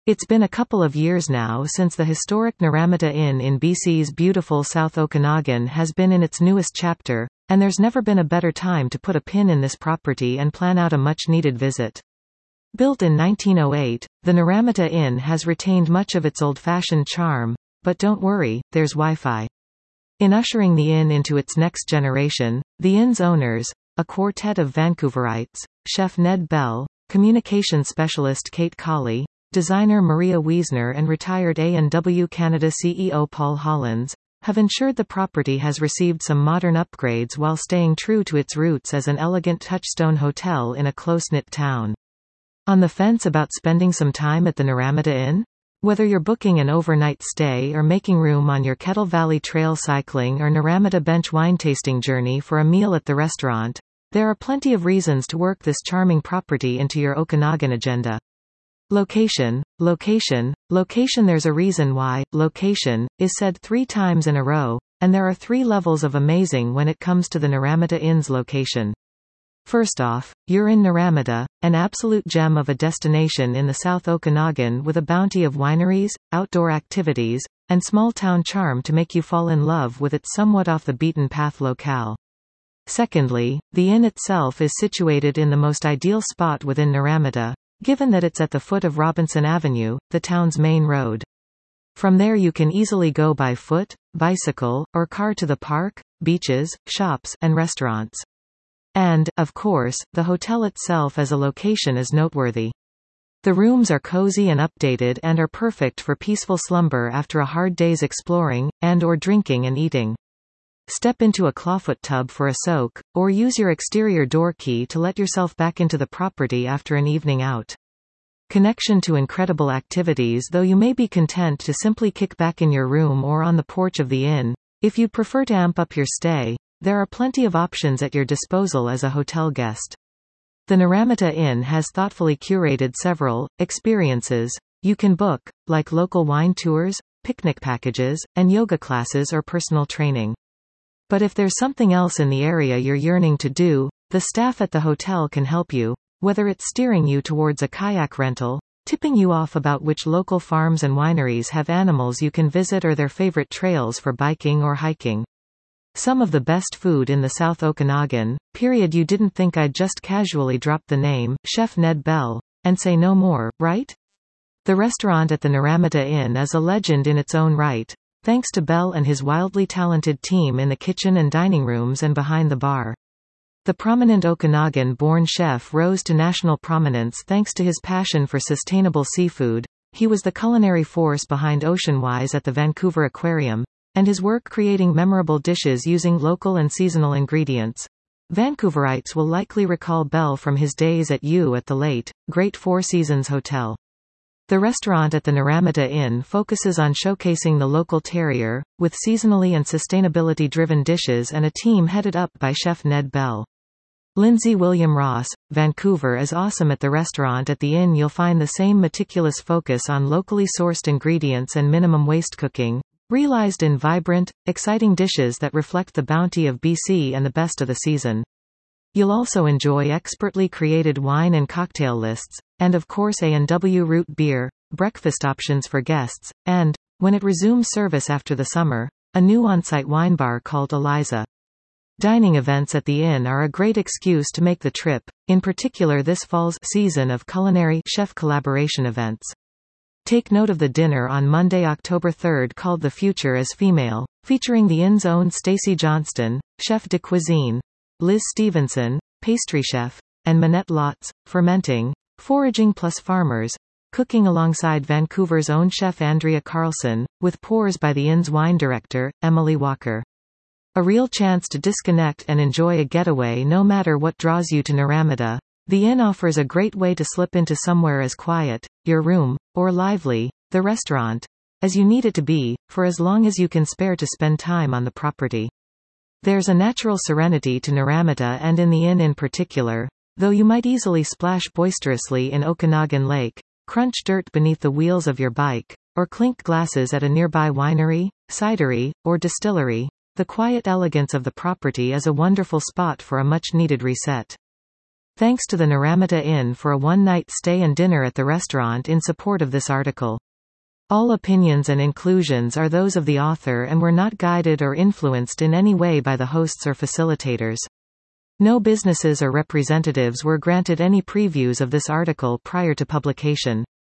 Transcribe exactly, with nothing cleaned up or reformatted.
It's been a couple of years now since the historic Naramata Inn in B C's beautiful South Okanagan has been in its newest chapter, and there's never been a better time to put a pin in this property and plan out a much-needed visit. Built in nineteen oh eight, the Naramata Inn has retained much of its old-fashioned charm, but don't worry, there's Wi-Fi. In ushering the inn into its next generation, the inn's owners, a quartet of Vancouverites, chef Ned Bell, communications specialist Kate Colley, designer Maria Wiesner and retired A and W Canada C E O Paul Hollins, have ensured the property has received some modern upgrades while staying true to its roots as an elegant touchstone hotel in a close-knit town. On the fence about spending some time at the Naramata Inn? Whether you're booking an overnight stay or making room on your Kettle Valley Trail cycling or Naramata Bench wine tasting journey for a meal at the restaurant, there are plenty of reasons to work this charming property into your Okanagan agenda. Location, location, location. There's a reason why location is said three times in a row, and there are three levels of amazing when it comes to the Naramata Inn's location. First off, you're in Naramata, an absolute gem of a destination in the South Okanagan with a bounty of wineries, outdoor activities, and small-town charm to make you fall in love with its somewhat off-the-beaten-path locale. Secondly, the inn itself is situated in the most ideal spot within Naramata, given that it's at the foot of Robinson Avenue, the town's main road. From there you can easily go by foot, bicycle, or car to the park, beaches, shops, and restaurants. And, of course, the hotel itself as a location is noteworthy. The rooms are cozy and updated and are perfect for peaceful slumber after a hard day's exploring, and or drinking and eating. Step into a clawfoot tub for a soak, or use your exterior door key to let yourself back into the property after an evening out. Connection to incredible activities. Though you may be content to simply kick back in your room or on the porch of the inn, if you'd prefer to amp up your stay, there are plenty of options at your disposal as a hotel guest. The Naramata Inn has thoughtfully curated several experiences you can book, like local wine tours, picnic packages, and yoga classes or personal training. But if there's something else in the area you're yearning to do, the staff at the hotel can help you, whether it's steering you towards a kayak rental, tipping you off about which local farms and wineries have animals you can visit or their favorite trails for biking or hiking. Some of the best food in the South Okanagan, period. You didn't think I'd just casually drop the name, Chef Ned Bell, and say no more, right? The restaurant at the Naramata Inn is a legend in its own right, thanks to Bell and his wildly talented team in the kitchen and dining rooms and behind the bar. The prominent Okanagan-born chef rose to national prominence thanks to his passion for sustainable seafood. He was the culinary force behind Oceanwise at the Vancouver Aquarium, and his work creating memorable dishes using local and seasonal ingredients. Vancouverites will likely recall Bell from his days at U at the late, great Four Seasons Hotel. The restaurant at the Naramata Inn focuses on showcasing the local terrier, with seasonally and sustainability-driven dishes and a team headed up by Chef Ned Bell. Lindsay William Ross, Vancouver is awesome. At the restaurant at the inn you'll find the same meticulous focus on locally sourced ingredients and minimum waste cooking, realized in vibrant, exciting dishes that reflect the bounty of B C and the best of the season. You'll also enjoy expertly created wine and cocktail lists, and of course A and W root beer, breakfast options for guests, and, when it resumes service after the summer, a new on-site wine bar called Eliza. Dining events at the inn are a great excuse to make the trip, in particular this fall's season of culinary chef collaboration events. Take note of the dinner on Monday, October third called The Future is Female, featuring the inn's own Stacey Johnston, chef de cuisine, Liz Stevenson, pastry chef, and Manette Lotz, fermenting, foraging plus farmers, cooking alongside Vancouver's own chef Andrea Carlson, with pours by the inn's wine director, Emily Walker. A real chance to disconnect and enjoy a getaway no matter what draws you to Naramata. The inn offers a great way to slip into somewhere as quiet, your room, or lively, the restaurant, as you need it to be, for as long as you can spare to spend time on the property. There's a natural serenity to Naramata and in the inn in particular, though you might easily splash boisterously in Okanagan Lake, crunch dirt beneath the wheels of your bike, or clink glasses at a nearby winery, cidery, or distillery. The quiet elegance of the property is a wonderful spot for a much-needed reset. Thanks to the Naramata Inn for a one-night stay and dinner at the restaurant in support of this article. All opinions and inclusions are those of the author and were not guided or influenced in any way by the hosts or facilitators. No businesses or representatives were granted any previews of this article prior to publication.